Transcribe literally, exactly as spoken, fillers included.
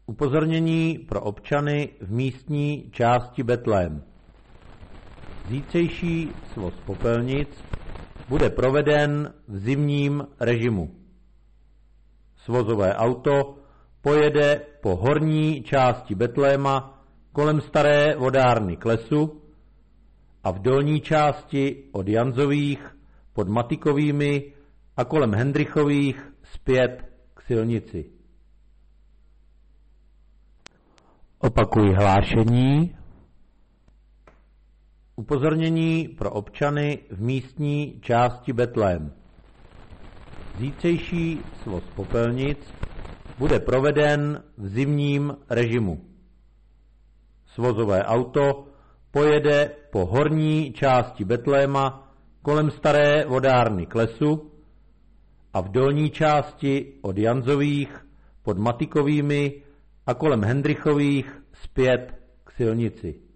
Upozornění pro občany v místní části Betlém. Zítřejší svoz popelnic bude proveden v zimním režimu. Svozové auto pojede po horní části Betléma kolem staré vodárny Klesu a v dolní části od Janzových pod Matikovými a kolem Hendrichových zpět k silnici. Opakuji hlášení. Upozornění pro občany v místní části Betlém. Zítřejší svoz popelnic bude proveden v zimním režimu. Svozové auto pojede po horní části Betléma kolem staré vodárny Klesu a v dolní části od Janzových pod Matikovými a kolem Hendrichových zpět k silnici.